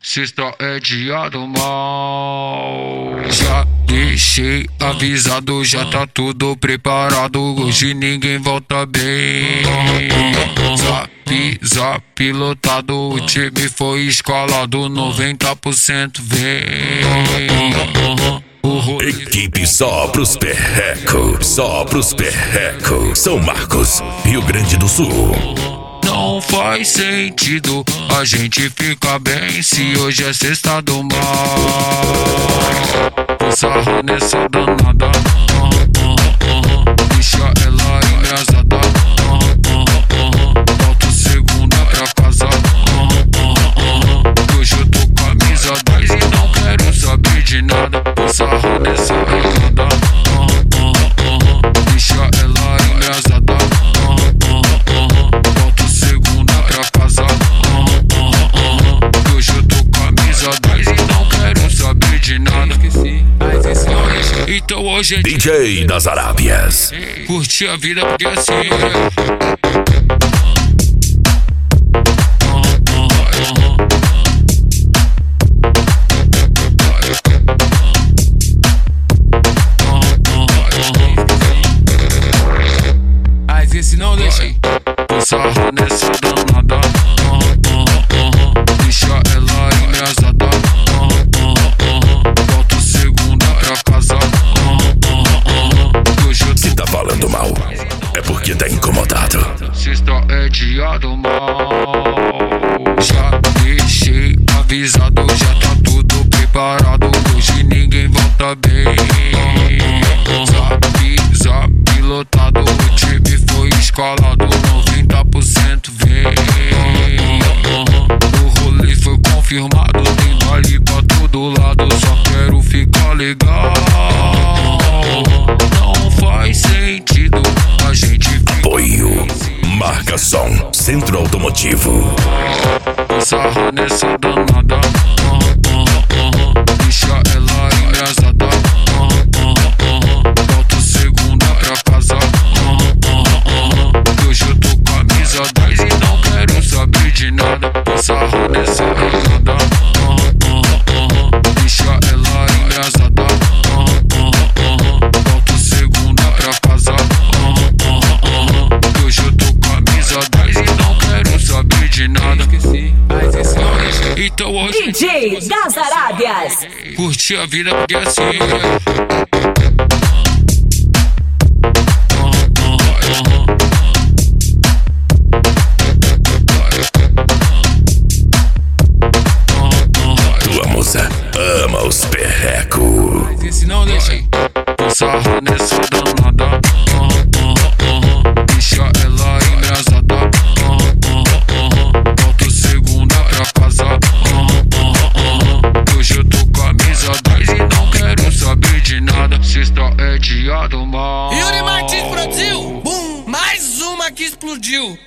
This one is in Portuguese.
Sexta é dia do mal. Já deixei avisado, já tá tudo preparado. Hoje ninguém volta bem. Zap lotado, o time foi escalado. 90% vem. Equipe só pros perrecos, só pros perrecos. São Marcos, Rio Grande do Sul. Não faz sentido a gente ficar bem se hoje é sexta do mal. Vou sarrar nessa danada, deixa ela engrasada. Volto segunda pra casa, hoje eu tô camisa 10 e não quero saber de nada. Vou sarrar nessa danada, deixa ela engrasada. Então hoje é DJ das Arábias. Curtir a vida porque assim Mas esse não deixa. Vou sarrar nessa danada, deixa ela engrasada. Volto segunda pra casa. Se tá falando mal, é porque tá incomodado. Sexta é dia do mal. Já deixei avisado, já tá tudo preparado. Hoje ninguém volta bem. Zap lotado, o time foi escalado. 90% vem. O rolê foi confirmado, tem baile pra todo lado. Só quero ficar legal. Não faz sentido a gente ficar. Apoio Marcação Centro Automotivo. Vou sarrar nessa danada, deixa ela engrasada. Volto segunda pra casa, hoje eu tô camisa 10 e não quero saber de nada. Vou sarrar nessa danada, deixa ela engrasada. Volto segunda pra casa, hoje eu tô camisa 10 e não quero saber de nada. Mas esse não deixa. Então hoje DJ das Arábias. curtir a vida porque assim Tua musa ama os perrecos. Mas esse não deixa. vou sarrar nessa danada, deixa ela engrasada. Volto segunda pra casa, hoje eu tô camisa 10 e não quero saber de nada. Sexta é dia do mal. Yuri Martins produziu. Bum, mais uma que explodiu.